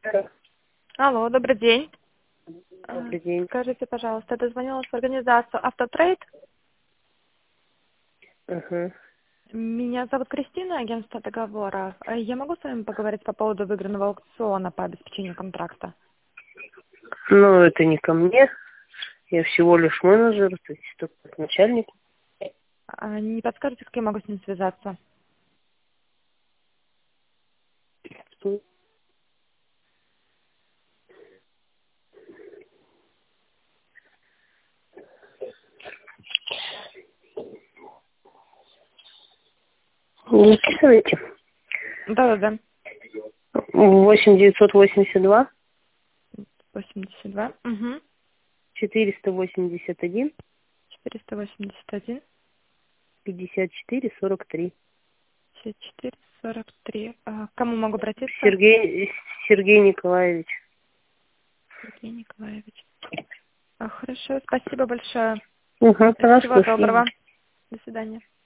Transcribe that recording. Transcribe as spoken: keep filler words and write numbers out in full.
Алло, добрый день. Добрый Э, день. Скажите, пожалуйста, дозвонилась в организацию «Автотрейд». Ага. Меня зовут Кристина, агентство договоров. Э, Я могу с вами поговорить по поводу выигранного аукциона по обеспечению контракта? Ну, это не ко мне. Я всего лишь менеджер, то есть только как начальник. А Не подскажете, как я могу с ним связаться? Записывайте. Да-да-да. восемь девятьсот восемьдесят два восемьдесят два. Угу. четыреста восемьдесят один четыреста восемьдесят один. пятьдесят четыре сорок три. пятьдесят четыре сорок три. А к кому могу обратиться? Сергей Сергей Николаевич. Сергей Николаевич. А, Хорошо, спасибо большое. Угу, Всего пожалуйста, доброго. услуги. До свидания.